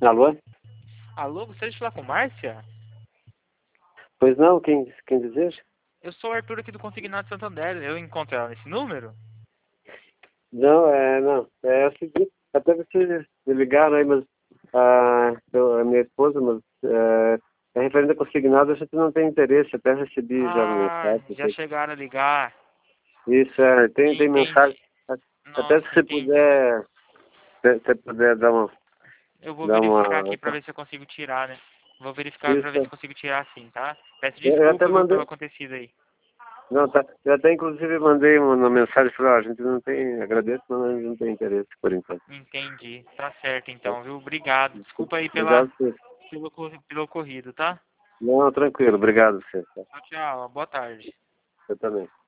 Alô? Alô, gostaria de falar com Márcia? Pois não, quem deseja? Eu sou o Arthur aqui do Consignado Santander. Eu encontro ela nesse número? Não, é o seguinte, até vocês me ligaram aí, mas a minha esposa, mas é referente a consignado, a gente não tem interesse, até recebi já Ah, mensagem. já chegaram a ligar. Isso, tem mensagem, Entendi. até Nossa, se você entendi. puder, se você puder Eu vou dar verificar uma, aqui pra ver se eu consigo tirar, né? Vou verificar pra ver se isso, eu consigo tirar sim, tá? Peço eu até desculpa, viu, pelo mandei, acontecido aí. não, tá, eu até inclusive mandei uma mensagem, falei, ó, a gente não tem, agradeço, mas a gente não tem interesse por enquanto. Entendi. Tá certo então, viu? Obrigado. Desculpa aí Obrigado, senhor. pelo ocorrido, tá? Não, tranquilo, obrigado, você. Tchau, tchau. Boa tarde. Eu também.